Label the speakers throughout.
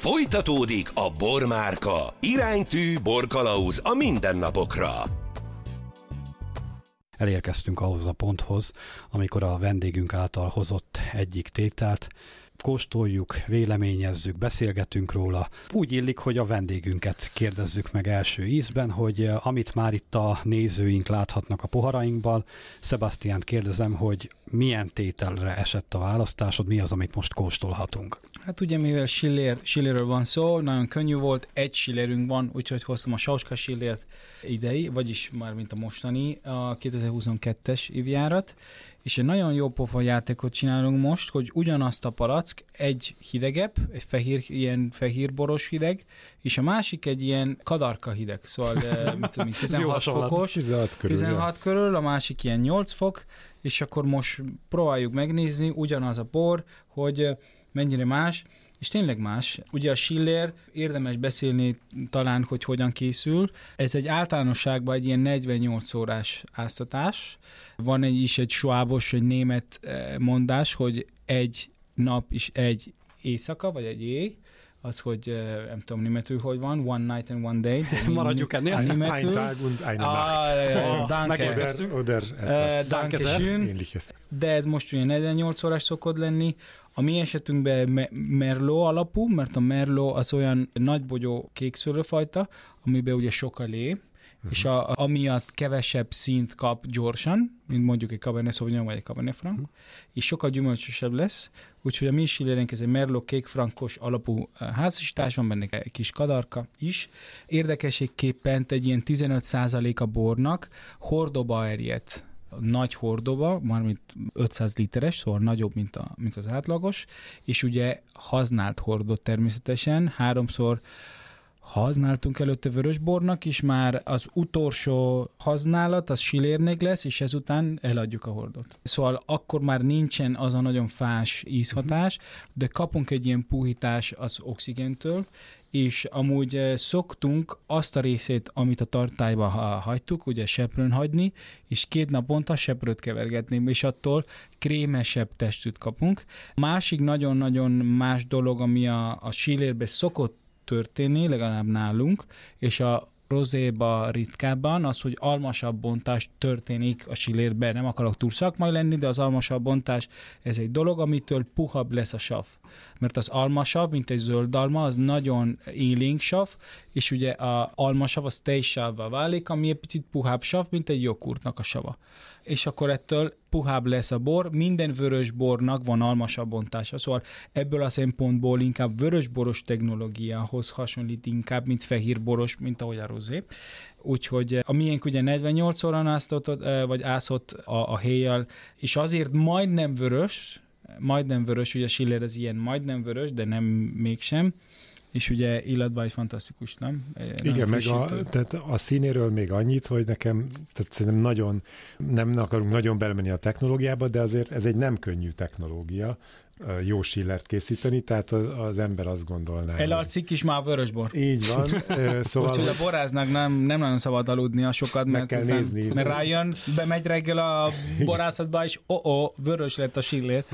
Speaker 1: Folytatódik a Bormárka. Iránytű borkalauz a mindennapokra.
Speaker 2: Elérkeztünk ahhoz a ponthoz, amikor a vendégünk által hozott egyik tételt kóstoljuk, véleményezzük, beszélgetünk róla. Úgy illik, hogy a vendégünket kérdezzük meg első ízben, hogy amit már itt a nézőink láthatnak a poharainkban, Sebastiánt kérdezem, hogy milyen tételre esett a választásod, mi az, amit most kóstolhatunk?
Speaker 3: Hát ugye, mivel Schillerről van szó, nagyon könnyű volt, egy Schillerünk van, úgyhogy hoztam a Sauska Schillert idei, vagyis már mint a mostani, a 2022-es évjárat, és egy nagyon jó pofa játékot csinálunk most, hogy ugyanazt a palack egy hidegebb, egy fehér, ilyen fehérboros hideg, és a másik egy ilyen kadarka hideg, szóval 16 fokos, 16 körül, a másik ilyen 8 fok, és akkor most próbáljuk megnézni ugyanaz a bor, hogy mennyire más, és tényleg más. Ugye a Schiller, érdemes beszélni talán, hogy hogyan készül. Ez egy általánosságban egy ilyen 48 órás áztatás. Van egy svábos, egy német mondás, hogy egy nap is egy éjszaka, vagy egy éj. Az, hogy nem tudom németül, hogy van, one night and one day.
Speaker 2: Maradjuk ennél.
Speaker 4: Ein Tag und eine Nacht.
Speaker 2: Megkérdeztük.
Speaker 4: Oder etwas
Speaker 3: Ähnliches. De ez most ugye 48 órás szokott lenni. A mi esetünkben Merlot alapú, mert a Merlot az olyan nagybogyó kékszőlőfajta, amiben ugye sok a lé, és amiatt kevesebb színt kap gyorsan, mint mondjuk egy Cabernet Sauvignon vagy egy Cabernet Franc, és sokkal gyümölcsösebb lesz, úgyhogy a mi Schillerünk ez egy Merlot kékfrankos alapú házasítás, van benne egy kis kadarka is. Érdekességképpen egy ilyen 15% a bornak hordóba erjedt. Nagy hordóba, mármint 500 literes, szóval nagyobb, mint az átlagos, és ugye használt hordót természetesen, 3-szor használtunk előtte vörösbornak, és már az utolsó használat az Schillernek lesz, és ezután eladjuk a hordót. Szóval akkor már nincsen az a nagyon fás ízhatás, de kapunk egy ilyen puhítás az oxigéntől, és amúgy szoktunk azt a részét, amit a tartályba hagytuk, ugye seprőn hagyni, és 2 naponta seprőt kevergetni, és attól krémesebb testűt kapunk. Másik nagyon-nagyon más dolog, ami a Schillerbe szokott történni, legalább nálunk, és a rozéba ritkábban az, hogy almasabb bontás történik a Schillerben. Nem akarok túl szakmai lenni, de az almasabb bontás, ez egy dolog, amitől puhabb lesz a sav. Mert az almasav, mint egy zöld alma, az nagyon élénk sav, és ugye az almasav az tejsavvá válik, ami egy picit puhább sav, mint egy joghurtnak a sava. És akkor ettől puhább lesz a bor, minden vörös bornak van almasabb bontása, szóval ebből a szempontból inkább vörösboros technológiához hasonlít inkább, mint fehérboros, mint ahogy a rozé. Úgyhogy a miénk ugye 48 órán ászott a héjjal, és azért majdnem vörös, ugye Schiller ez ilyen majdnem vörös, de nem mégsem, és ugye illatban is fantasztikus, nem?
Speaker 4: Igen, meg tehát a színéről még annyit, hogy nekem, tehát szerintem nem akarunk nagyon belemenni a technológiába, de azért ez egy nem könnyű technológia, jó Schillert készíteni, tehát az ember azt gondolná.
Speaker 3: Elalszik is már vörösbor.
Speaker 4: Így van. Szóval
Speaker 3: úgyhogy a boráznak nem nagyon szabad aludnia sokat,
Speaker 4: meg kell nézni.
Speaker 3: Mert rájön, bemegy reggel a borászatba, és vörös lett a Schiller.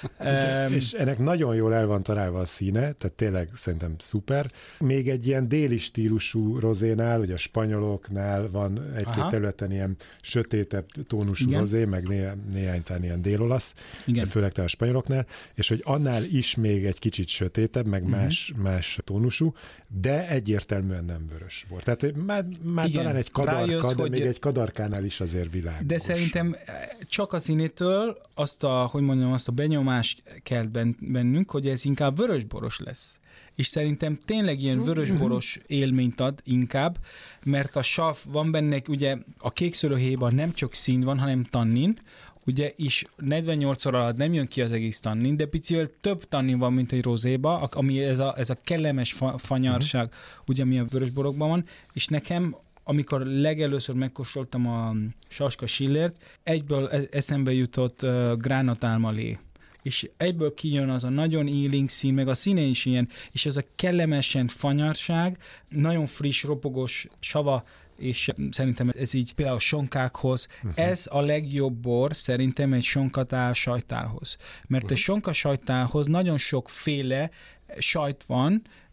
Speaker 4: És ennek nagyon jól el van találva a színe, tehát tényleg szerintem szuper. Még egy ilyen déli stílusú rozénál, ugye a spanyoloknál van egy-két területen ilyen sötétebb tónusú rozé, meg néhány ilyen délolasz, főleg a spanyoloknál, és hogy annál is még egy kicsit sötétebb, meg más tónusú, de egyértelműen nem vörös bor. Tehát már talán egy kadarka, rájössz, de még egy kadarkánál is azért világos.
Speaker 3: De szerintem csak a színétől azt a benyomást kelt bennünk, hogy ez inkább vörösboros lesz. És szerintem tényleg ilyen vörösboros élményt ad inkább, mert a sav van benne, ugye a kékszőlőhéjban nem csak szín van, hanem tannin, ugye, és 48 óra alatt nem jön ki az egész tannin, de picivel több tannin van, mint egy rozéba, ami ez a kellemes fanyarság, ugye, ami a vörösborokban van, és nekem, amikor legelőször megkóstoltam a Sauska Schillert, egyből eszembe jutott gránatálma lé. És egyből kijön az a nagyon élénk szín, meg a színe is ilyen, és ez a kellemesen fanyarság, nagyon friss, ropogós sava, és szerintem ez így például sonkákhoz, ez a legjobb bor szerintem egy sonkatál sajtálhoz. Mert egy sonka sajtálhoz nagyon sokféle sajt van,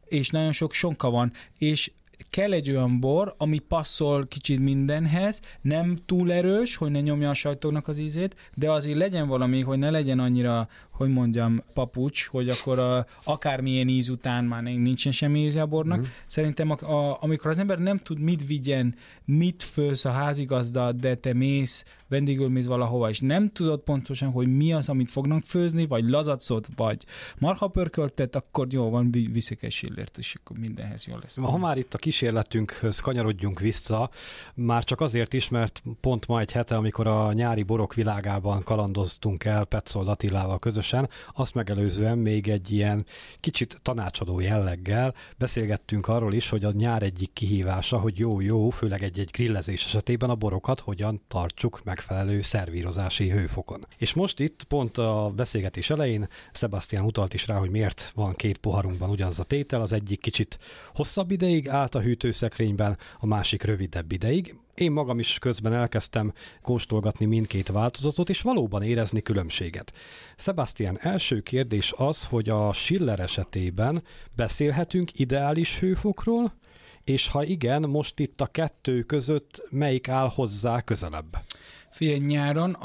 Speaker 3: és nagyon sok sonka van, és kell egy olyan bor, ami passzol kicsit mindenhez, nem túl erős, hogy ne nyomja a sajtónak az ízét, de azért legyen valami, hogy ne legyen annyira, hogy mondjam, papucs, hogy akkor akármilyen íz után már nincsen semmi íze a bornak. Szerintem amikor az ember nem tud mit vigyen, mit főz a házigazda, de te vendégül mész valahova, és nem tudod pontosan, hogy mi az, amit fognak főzni, vagy lazacot, vagy marhapörköltet, akkor jó van, viszek egy Schillert, és akkor mindenhez jól lesz.
Speaker 2: Ha már itt a kísérletünkhöz kanyarodjunk vissza, már csak azért is, mert pont ma egy hete, amikor a nyári borok világában kalandoztunk el Petzold Attilával közösen, azt megelőzően még egy ilyen kicsit tanácsadó jelleggel beszélgettünk arról is, hogy a nyár egyik kihívása, hogy jó, főleg egy grillezés esetében a borokat hogyan tartsuk megfelelő szervírozási hőfokon. És most itt pont a beszélgetés elején Sebastian utalt is rá, hogy miért van 2 poharunkban ugyanaz a tétel, az egyik kicsit hosszabb ideig állt a hűtőszekrényben, a másik rövidebb ideig. Én magam is közben elkezdtem kóstolgatni mindkét változatot, és valóban érezni különbséget. Sebastian, első kérdés az, hogy a Schiller esetében beszélhetünk ideális hőfokról, és ha igen, most itt a 2 között melyik áll hozzá közelebb?
Speaker 3: Figyelj, nyáron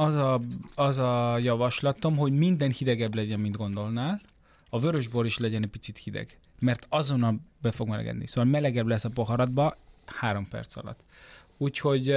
Speaker 3: az a javaslatom, hogy minden hidegebb legyen, mint gondolnál. A vörösbor is legyen egy picit hideg, mert azonnal be fog melegedni. Szóval melegebb lesz a poharadba 3 perc alatt. Úgyhogy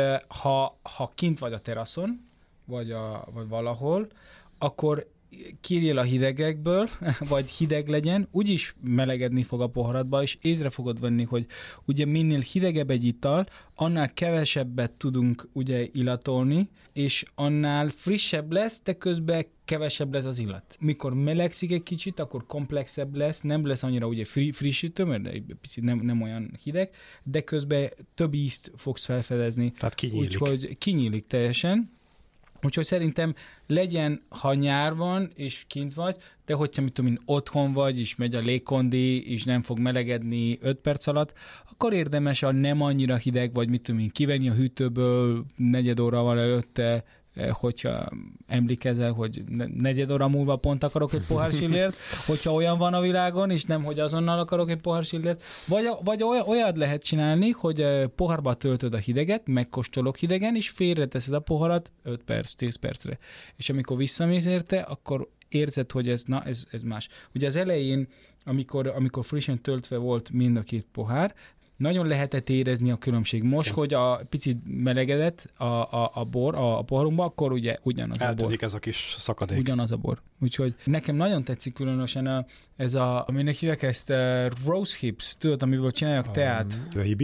Speaker 3: ha kint vagy a teraszon, vagy valahol, akkor kirjél a hidegekből, vagy hideg legyen, úgyis melegedni fog a poharadba, és észre fogod venni, hogy ugye minél hidegebb egy ital, annál kevesebbet tudunk ugye illatolni, és annál frissebb lesz, de közben kevesebb lesz az illat. Mikor melegszik egy kicsit, akkor komplexebb lesz, nem lesz annyira ugye frissítő, mert egy picit nem olyan hideg, de közben több ízt fogsz felfedezni.
Speaker 2: Tehát kinyílik.
Speaker 3: Úgyhogy kinyílik teljesen. Úgyhogy szerintem legyen, ha nyár van, és kint vagy, de hogyha mit tudom én, otthon vagy, és megy a légkondi, és nem fog melegedni 5 perc alatt, akkor érdemes a nem annyira hideg, vagy mit tudom én, kivenni a hűtőből 4 órával előtte, hogyha emlékezel, hogy 4 óra múlva pont akarok egy pohár Schillert, hogyha olyan van a világon, és nem, hogy azonnal akarok egy pohár Schillert, vagy olyat lehet csinálni, hogy pohárba töltöd a hideget, megkóstolok hidegen, és félreteszed a poharat 5 perc, 10 percre. És amikor visszamész érte, akkor érzed, hogy ez más. Ugye az elején, amikor frissen töltve volt mind a 2 pohár, nagyon lehetett érezni a különbség. Most, hogy a picit melegedett a bor a poharunkba, akkor ugye ugyanaz a bor.
Speaker 2: Eltűnik ez a kis szakadék.
Speaker 3: Ugyanaz a bor. Úgyhogy nekem nagyon tetszik különösen ez aminek hívják ezt rose hips, tudod, amiből csinálják teát.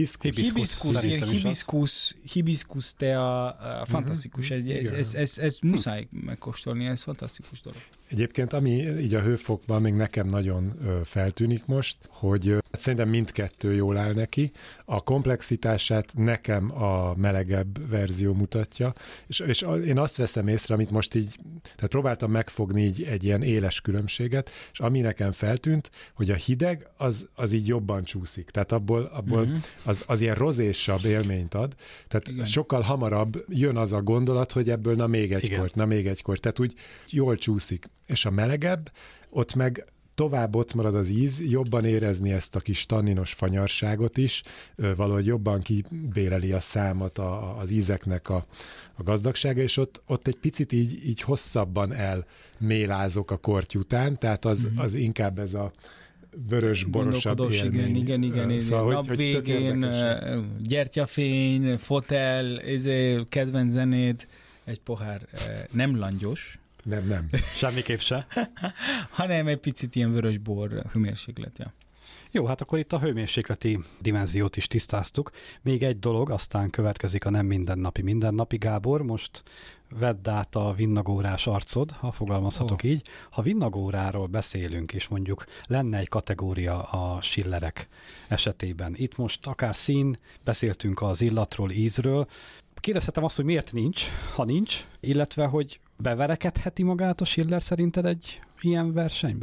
Speaker 3: Hibiscus tea, fantasztikus. Ez muszáj megkóstolni, ez fantasztikus dolog.
Speaker 4: Egyébként, ami így a hőfokban még nekem nagyon feltűnik most, hogy szerintem mindkettő jól áll neki. A komplexitását nekem a melegebb verzió mutatja, és én azt veszem észre, amit most így, tehát próbáltam megfogni így egy ilyen éles különbséget, és ami nekem feltűnt, hogy a hideg az így jobban csúszik. Tehát abból az ilyen rozésabb élményt ad. Tehát igen. Sokkal hamarabb jön az a gondolat, hogy ebből na még egy kort. Tehát úgy jól csúszik. És a melegebb, ott meg tovább ott marad az íz, jobban érezni ezt a kis tanninos fanyarságot is, valahogy jobban kibéreli a számat az ízeknek a gazdagsága, és ott egy picit így hosszabban elmélázok a korty után, tehát az inkább ez a vörös, borosabb élmény.
Speaker 3: Igen.
Speaker 4: Szóval,
Speaker 3: nap végén, gyertyafény, fotel, kedvenc zenét, egy pohár nem langyos,
Speaker 4: nem.
Speaker 2: Semmiképp se.
Speaker 3: hanem egy picit ilyen vörösbor hőmérséklet, ja.
Speaker 2: Jó, hát akkor itt a hőmérsékleti dimenziót is tisztáztuk. Még egy dolog, aztán következik a nem mindennapi. Gábor, most vedd át a vinnagórás arcod, ha fogalmazhatok így. Ha vinnagóráról beszélünk, és mondjuk lenne egy kategória a Schillerek esetében. Itt most akár szín, beszéltünk az illatról, ízről. Kérdezhetem azt, hogy miért nincs, ha nincs, illetve hogy beverekedheti magát a Schiller szerinted egy ilyen versenybe?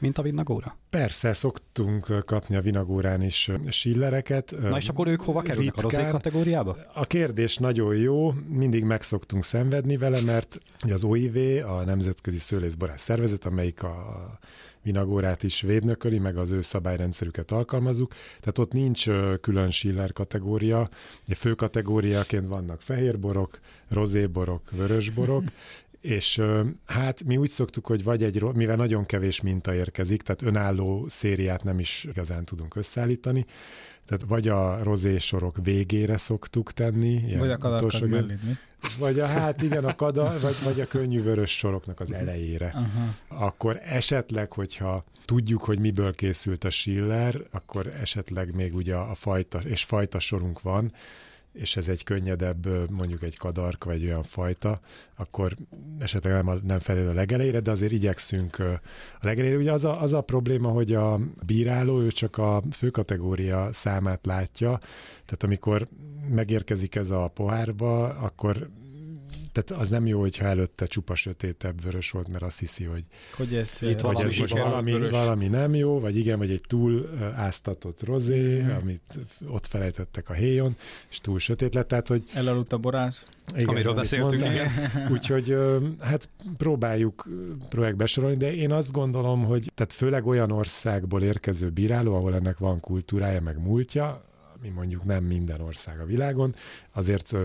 Speaker 2: mint a Vinagóra?
Speaker 4: Persze, szoktunk kapni a Vinagórán is Schillereket.
Speaker 2: Na és akkor ők hova kerülnek? Ritkán. A rozé kategóriába?
Speaker 4: A kérdés nagyon jó, mindig meg szoktunk szenvedni vele, mert az OIV, a Nemzetközi Szőlészborász Szervezet, amelyik a Vinagórát is védnököli, meg az ő szabályrendszerüket alkalmazzuk. Tehát ott nincs külön Schiller kategória. Fő kategóriaként vannak fehérborok, rozéborok, vörösborok, és hát mi úgy szoktuk, hogy mivel nagyon kevés minta érkezik, tehát önálló szériát nem is igazán tudunk összeállítani, tehát vagy a rozé sorok végére szoktuk tenni.
Speaker 3: Vagy a kadarkad mellé, mi?
Speaker 4: Vagy a kadar, vagy a könnyű vörös soroknak az elejére. Uh-huh. Akkor esetleg, hogyha tudjuk, hogy miből készült a Schiller, akkor esetleg még ugye a fajta sorunk van, és ez egy könnyedebb, mondjuk egy kadark, vagy olyan fajta, akkor esetleg nem felel a legelejére, de azért igyekszünk a legelejére. Ugye az a probléma, hogy a bíráló, ő csak a főkategória számát látja, tehát amikor megérkezik ez a pohárba, akkor tehát az nem jó, hogyha előtte csupa sötétebb vörös volt, mert azt hiszi, hogy
Speaker 3: ez
Speaker 4: most valami nem jó, vagy igen, vagy egy túl áztatott rozé, amit ott felejtettek a héjon, és túl sötét lett, tehát hogy...
Speaker 3: Elaludt a borász.
Speaker 2: Igen, amiről beszéltünk, igen.
Speaker 4: Úgyhogy hát próbáljuk besorolni, de én azt gondolom, hogy tehát főleg olyan országból érkező bíráló, ahol ennek van kultúrája, meg múltja, mi mondjuk nem minden ország a világon, azért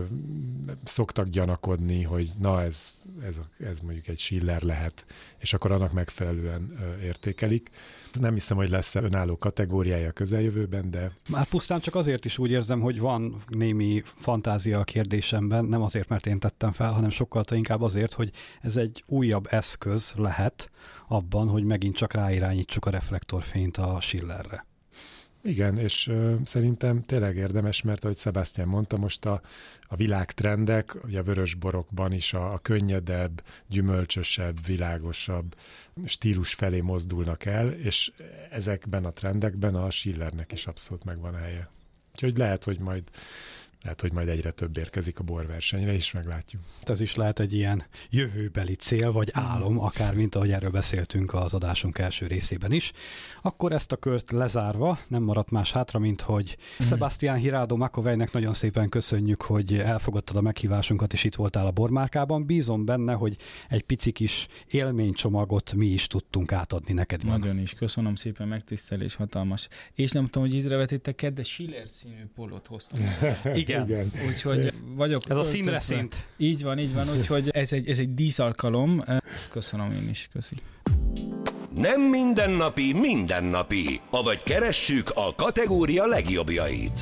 Speaker 4: szoktak gyanakodni, hogy na ez mondjuk egy Schiller lehet, és akkor annak megfelelően értékelik. Nem hiszem, hogy lesz önálló kategóriája a közeljövőben, de...
Speaker 2: Már pusztán csak azért is úgy érzem, hogy van némi fantázia a kérdésemben, nem azért, mert én tettem fel, hanem sokkal inkább azért, hogy ez egy újabb eszköz lehet abban, hogy megint csak ráirányítsuk a reflektorfényt a Schillerre.
Speaker 4: Igen, és szerintem tényleg érdemes, mert ahogy Sebastian mondta, most a világtrendek, ugye a vörösborokban is a könnyedebb, gyümölcsösebb, világosabb stílus felé mozdulnak el, és ezekben a trendekben a Schillernek is abszolút megvan a helye. Úgyhogy lehet, hogy majd egyre több érkezik a borversenyre, és meglátjuk.
Speaker 2: Ez is lehet egy ilyen jövőbeli cél, vagy álom, akár mint ahogy erről beszéltünk az adásunk első részében is. Akkor ezt a kört lezárva, nem maradt más hátra, mint hogy Sebastian Hirado Makovejnek nagyon szépen köszönjük, hogy elfogadtad a meghívásunkat, és itt voltál a Bormárkában. Bízom benne, hogy egy pici kis élménycsomagot mi is tudtunk átadni neked.
Speaker 3: Nagyon is, köszönöm szépen, megtisztelés, hatalmas. És nem tudom, hogy észrevetettek, de Schiller színű pólót hoztunk.
Speaker 2: Igen.
Speaker 3: Úgyhogy vagyok.
Speaker 2: Ez a színre szint.
Speaker 3: Így van, úgyhogy ez egy díszalkalom. Köszönöm én is, köszi.
Speaker 1: Nem mindennapi, avagy keressük a kategória legjobbjait.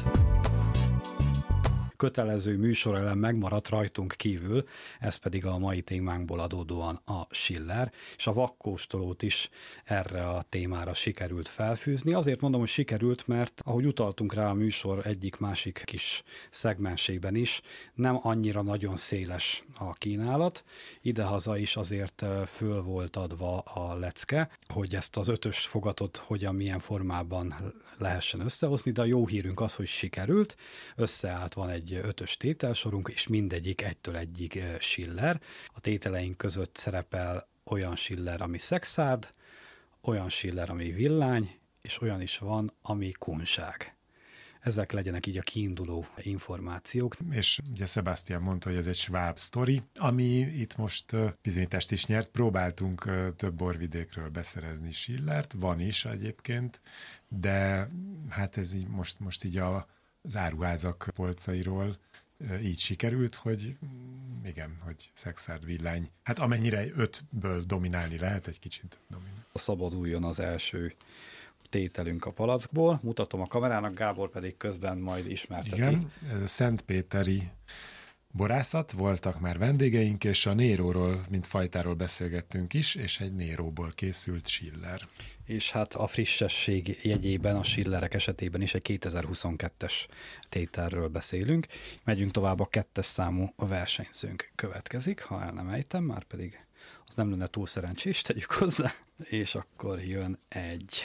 Speaker 2: Kötelező műsorelem megmaradt rajtunk kívül, ez pedig a mai témánkból adódóan a Schiller, és a vakkóstolót is erre a témára sikerült felfűzni. Azért mondom, hogy sikerült, mert ahogy utaltunk rá a műsor egyik-másik kis szegmensében is, nem annyira nagyon széles a kínálat. Idehaza is azért föl volt adva a lecke, hogy ezt az 5-ös fogatot hogyan, milyen formában lehessen összehozni, de a jó hírünk az, hogy sikerült, összeállt, van egy 5-ös tételsorunk, és mindegyik egytől egyig Schiller. A tételeink között szerepel olyan Schiller, ami szexárd, olyan Schiller, ami villány, és olyan is van, ami kunság. Ezek legyenek így a kiinduló információk.
Speaker 4: És ugye Sebastian mondta, hogy ez egy sváb sztori, ami itt most bizonyítást is nyert. Próbáltunk több borvidékről beszerezni Schillert, van is egyébként, de hát ez így most így az áruházak polcairól így sikerült, hogy igen, hogy szexárd, villány. Hát amennyire 5-ből dominálni lehet, egy kicsit dominál.
Speaker 2: Szabaduljon az első tételünk a palackból. Mutatom a kamerának, Gábor pedig közben majd ismerteti.
Speaker 4: Igen, szentpéteri borászat, voltak már vendégeink, és a Néróról, mint fajtáról beszélgettünk is, és egy Néróból készült Schiller.
Speaker 2: És hát a frissesség jegyében, a Schillerek esetében is egy 2022-es tételről beszélünk. Megyünk tovább, a 2-es számú versenyzőnk következik, ha el nem ejtem, már pedig az nem lenne túl szerencsés, tegyük hozzá. És akkor jön egy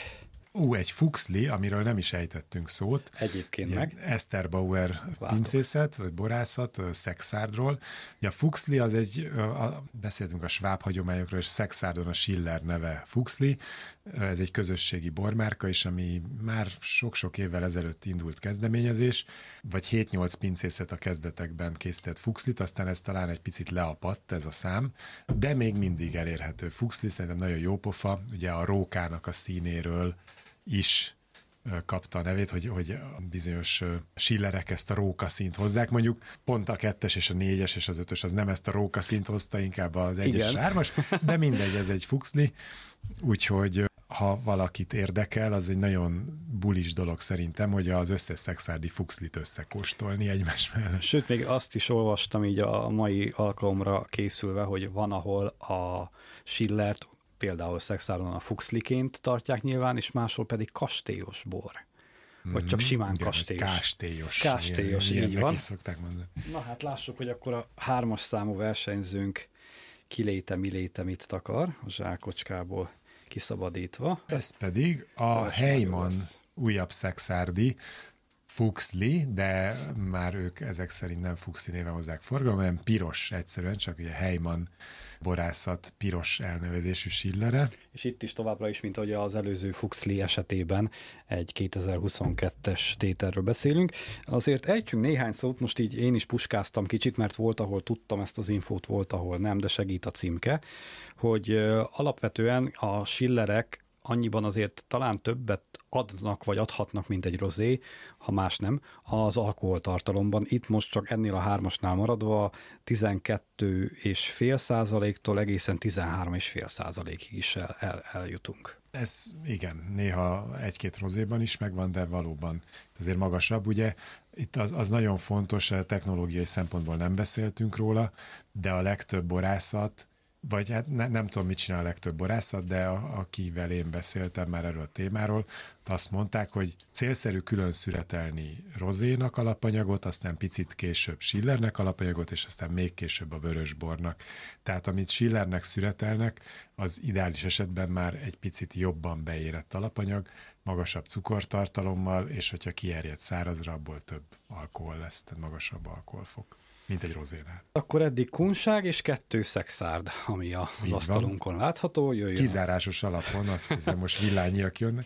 Speaker 4: egy Fuxli, amiről nem is ejtettünk szót.
Speaker 2: Egyébként meg.
Speaker 4: Eszter Bauer pincészet, vagy borászat, Szexárdról. A Fuxli az beszéltünk a sváb hagyományokról, és Szexárdon a Schiller neve Fuxli. Ez egy közösségi bormárka is, ami már sok-sok évvel ezelőtt indult kezdeményezés, vagy 7-8 pincészet a kezdetekben készített Fuxlit, aztán ez talán egy picit leapadt ez a szám, de még mindig elérhető Fuxli, szerintem nagyon jó pofa, ugye a rókának a színéről is kapta a nevét, hogy a bizonyos Schillerek ezt a rókaszínt hozzák, mondjuk pont a 2-es és a 4-es és az 5-ös az nem ezt a rókaszínt hozta, inkább az 1-es és 3-as, de mindegy, ez egy Fuxli, úgyhogy ha valakit érdekel, az egy nagyon bulis dolog szerintem, hogy az összes szexárdi Fuxlit összekóstolni egymás mellett.
Speaker 2: Sőt, még azt is olvastam így a mai alkalomra készülve, hogy van, ahol a Schillert például Szexárdon a Fuxliként tartják nyilván, és máshol pedig kastélyos bor. Vagy csak simán kastélyos. Kastélyos, így van.
Speaker 4: Szokták mondani.
Speaker 2: Na hát lássuk, hogy akkor a 3-as számú versenyzőnk kiléte, miléte mit takar, a zsákocskából kiszabadítva.
Speaker 4: Ez pedig a Heimann újabb szexárdi Fuxli, de már ők ezek szerint nem Fuxli néven hozzák forgalom, hanem piros egyszerűen, csak ugye Heimann borászat piros elnevezésű Schillere.
Speaker 2: És itt is továbbra is, mint ahogy az előző Fuxli esetében egy 2022-es tételről beszélünk. Azért ejtsünk néhány szót, most így én is puskáztam kicsit, mert volt, ahol tudtam ezt az infót, volt, ahol nem, de segít a címke, hogy alapvetően a Schillerek annyiban azért talán többet adnak, vagy adhatnak, mint egy rozé, ha más nem, az alkoholtartalomban. Itt most csak ennél a 3-asnál maradva 12,5%-tól egészen 13,5%-ig is eljutunk.
Speaker 4: Ez igen, néha egy-két rozéban is megvan, de valóban azért magasabb. Ugye itt az nagyon fontos, technológiai szempontból nem beszéltünk róla, de a legtöbb borászat, vagy hát nem tudom, mit csinál a legtöbb borászat, de akivel én beszéltem már erről a témáról, azt mondták, hogy célszerű külön szüretelni rozénak alapanyagot, aztán picit később Schillernek alapanyagot, és aztán még később a vörösbornak. Tehát amit Schillernek szüretelnek, az ideális esetben már egy picit jobban beérett alapanyag, magasabb cukortartalommal, és hogyha kierjed szárazra, abból több alkohol lesz, tehát magasabb alkoholfok, mint egy rozénál.
Speaker 2: Akkor eddig kunság és 2 szexárd, ami az asztalunkon látható. Jöjjön.
Speaker 4: Kizárásos alapon, azt hiszem most villányiak jönnek.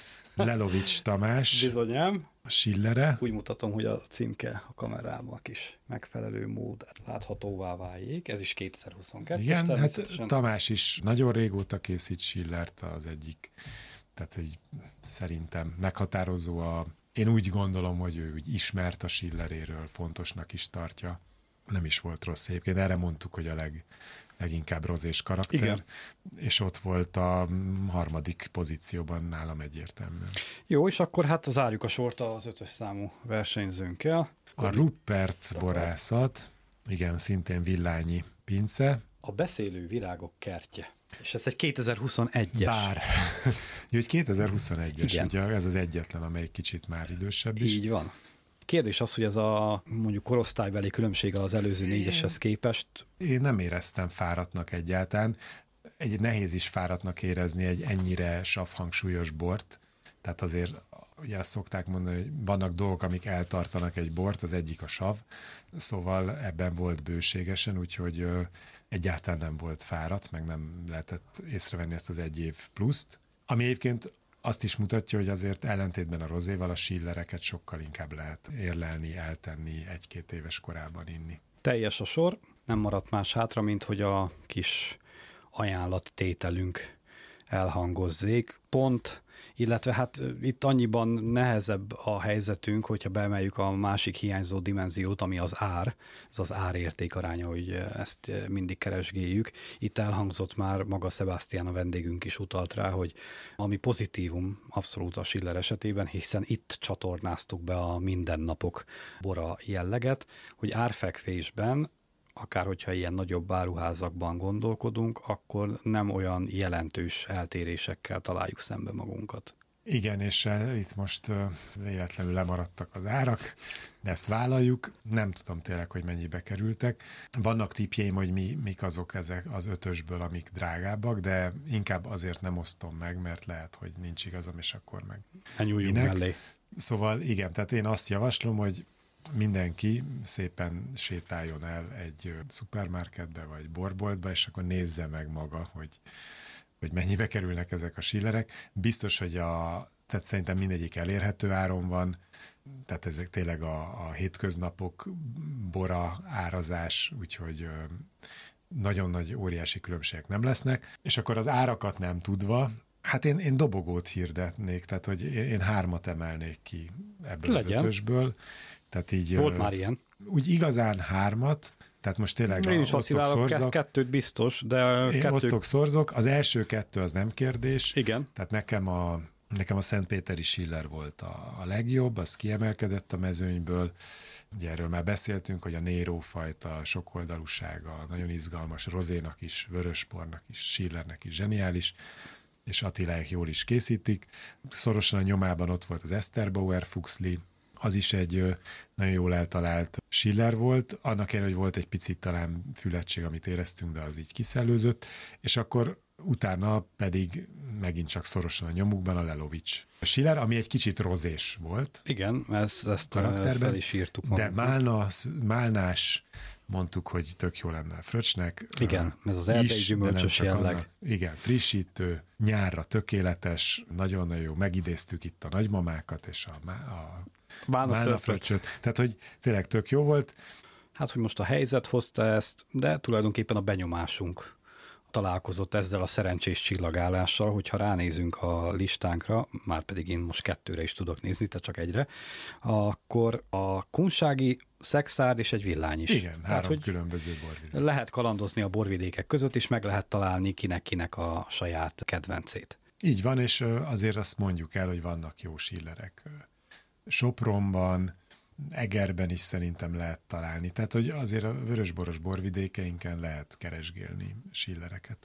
Speaker 4: Lelovics Tamás.
Speaker 2: Bizonyám.
Speaker 4: Schillere.
Speaker 2: Úgy mutatom, hogy a címke a kamerában is megfelelő mód láthatóvá váljék. Ez is 2022.
Speaker 4: Igen, hát Tamás is nagyon régóta készít Schillert, az egyik. Tehát hogy szerintem meghatározó én úgy gondolom, hogy ő úgy ismert a Schilleréről, fontosnak is tartja. Nem is volt rossz egyébként. Erre mondtuk, hogy a leginkább rozés karakter. Igen. És ott volt a 3. pozícióban nálam egyértelműen.
Speaker 2: Jó, és akkor hát zárjuk a sort az 5-ös számú versenyzőnkkel.
Speaker 4: A Ruppert borászat, igen, szintén villányi pince.
Speaker 2: A beszélő virágok kertje. És ez egy 2021-es.
Speaker 4: Bár. Hogy 2021-es, ugye ez az egyetlen, amely kicsit már idősebb is.
Speaker 2: Így van. Kérdés az, hogy ez a mondjuk korosztálybeli különbsége az előző 4-eshez képest.
Speaker 4: Én nem éreztem fáradtnak egyáltalán. Nehéz is fáradtnak érezni egy ennyire savhangsúlyos bort. Tehát azért ugye azt szokták mondani, hogy vannak dolgok, amik eltartanak egy bort, az egyik a sav, szóval ebben volt bőségesen, úgyhogy egyáltalán nem volt fáradt, meg nem lehetett észrevenni ezt az 1 év pluszt. Ami egyébként azt is mutatja, hogy azért ellentétben a rozéval a Schillereket sokkal inkább lehet érlelni, eltenni 1-2 éves korában inni.
Speaker 2: Teljes a sor, nem maradt más hátra, mint hogy a kis ajánlattételünk elhangozzék. Pont, illetve hát itt annyiban nehezebb a helyzetünk, hogyha beemeljük a másik hiányzó dimenziót, ami az ár, ez az árérték aránya, hogy ezt mindig keresgéljük. Itt elhangzott már, maga Sebastian a vendégünk is utalt rá, hogy ami pozitívum abszolút a Schiller esetében, hiszen itt csatornáztuk be a mindennapok bora jelleget, hogy árfekvésben akár hogyha ilyen nagyobb áruházakban gondolkodunk, akkor nem olyan jelentős eltérésekkel találjuk szembe magunkat.
Speaker 4: Igen, és itt most véletlenül lemaradtak az árak, de ezt vállaljuk. Nem tudom tényleg, hogy mennyibe kerültek. Vannak tippjeim, hogy mik azok ezek az 5-ösből, amik drágábbak, de inkább azért nem osztom meg, mert lehet, hogy nincs igazam, és akkor meg
Speaker 2: nyúljunk mellé.
Speaker 4: Szóval igen, tehát én azt javaslom, hogy mindenki szépen sétáljon el egy szupermarketbe vagy borboltba, és akkor nézze meg maga, hogy mennyibe kerülnek ezek a schillerek. Biztos, hogy tehát szerintem mindegyik elérhető áron van, tehát ezek tényleg a hétköznapok bora árazás, úgyhogy nagyon nagy óriási különbségek nem lesznek. És akkor az árakat nem tudva, hát én dobogót hirdetnék, tehát hogy én 3-at emelnék ki ebből az 5-ösből. Tehát így,
Speaker 2: volt már ilyen.
Speaker 4: Úgy igazán 3-at, tehát most tényleg
Speaker 2: én is vacilálok, 2 biztos, de
Speaker 4: én osztok, szorzok. Az első 2 az nem kérdés.
Speaker 2: Igen.
Speaker 4: Tehát nekem a Szentpéteri Schiller volt a legjobb, az kiemelkedett a mezőnyből. Ugye erről már beszéltünk, hogy a Nero fajta sokoldalúsága nagyon izgalmas, rozénak is, vörösbornak is, Schillernek is zseniális, és Attiláék jól is készítik. Szorosan a nyomában ott volt az Esterbauer Fuchsli, az is egy nagyon jól eltalált Schiller volt, annak ellenére, hogy volt egy picit talán fületség, amit éreztünk, de az így kiszellőzött, és akkor utána pedig megint csak szorosan a nyomukban a Lelovics Schiller, ami egy kicsit rozés volt.
Speaker 2: Igen, ezt fel is írtuk
Speaker 4: magunknak. De málnás, mondtuk, hogy tök jó lenne a Fröccsnek.
Speaker 2: Igen, ez az erdei gyümölcsös jelleg.
Speaker 4: Annak, igen, frissítő, nyárra tökéletes, nagyon-nagyon jó. Megidéztük itt a nagymamákat és a Málna Fröccsöt. Tehát, hogy tényleg tök jó volt.
Speaker 2: Hát, hogy most a helyzet hozta ezt, de tulajdonképpen a benyomásunk találkozott ezzel a szerencsés csillagállással, hogyha ránézünk a listánkra, már pedig én most 2-re is tudok nézni, te csak 1-re, akkor a kunsági, szexárd és egy villány is.
Speaker 4: Igen, 3 különböző borvidék.
Speaker 2: Lehet kalandozni a borvidékek között, és meg lehet találni kinek a saját kedvencét.
Speaker 4: Így van, és azért azt mondjuk el, hogy vannak jó schillerek. Sopronban, Egerben is szerintem lehet találni. Tehát, hogy azért a vörösboros borvidékeinken lehet keresgélni schillereket.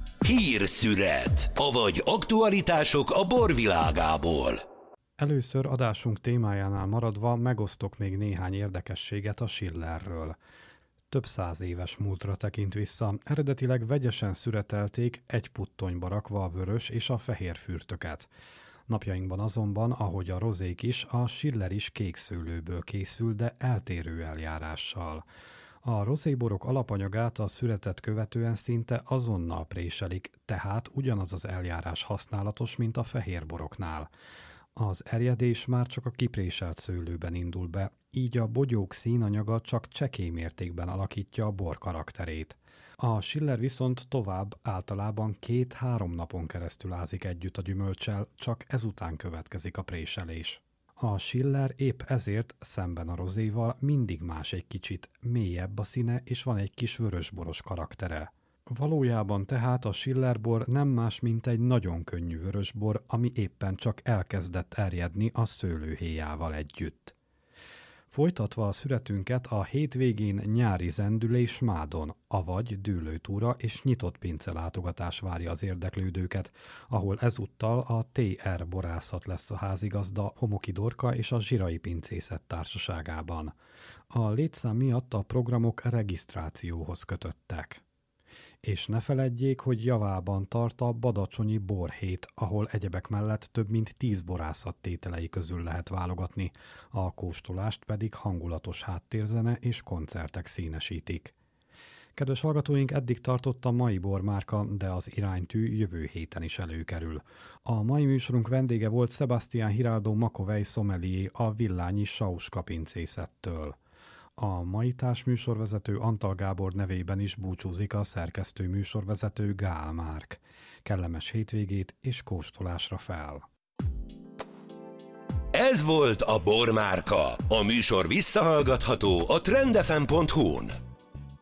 Speaker 1: Hírszüret, avagy aktualitások a borvilágából.
Speaker 2: Először adásunk témájánál maradva megosztok még néhány érdekességet a Schillerről. Több 100 éves múltra tekint vissza, eredetileg vegyesen szüretelték egy puttonyba rakva a vörös és a fehér fürtöket. Napjainkban azonban, ahogy a rozék is, a Schiller is kékszőlőből készül, de eltérő eljárással. A rozéborok alapanyagát a szüretet követően szinte azonnal préselik, tehát ugyanaz az eljárás használatos, mint a fehérboroknál. Az erjedés már csak a kipréselt szőlőben indul be, így a bogyók színanyaga csak csekély mértékben alakítja a bor karakterét. A Schiller viszont tovább általában 2-3 napon keresztül ázik együtt a gyümölccsel, csak ezután következik a préselés. A Schiller épp ezért szemben a rozéval mindig más egy kicsit, mélyebb a színe és van egy kis vörösboros karaktere. Valójában tehát a Schillerbor nem más, mint egy nagyon könnyű vörösbor, ami éppen csak elkezdett erjedni a szőlőhéjával együtt. Folytatva a szüretünket a hétvégén nyári zendülés Mádon, avagy dűlőtúra és nyitott pince látogatás várja az érdeklődőket, ahol ezúttal a TR borászat lesz a házigazda Homoki Dorka és a Zsirai Pincészet társaságában. A létszám miatt a programok regisztrációhoz kötöttek. És ne feledjék, hogy javában tart a Badacsonyi borhét, ahol egyebek mellett több mint 10 borászat tételei közül lehet válogatni, a kóstolást pedig hangulatos háttérzene és koncertek színesítik. Kedves hallgatóink, eddig tartott a mai bormárka, de az iránytű jövő héten is előkerül. A mai műsorunk vendége volt Sebastián Hiraldo Makovej sommelier a Villányi Sauska pincészettől. A mai társműsorvezető Antal Gábor nevében is búcsúzik a szerkesztő műsorvezető Gál Márk. Kellemes hétvégét és kóstolásra fel!
Speaker 1: Ez volt a Bormárka. A műsor visszahallgatható a trendfm.hu-n.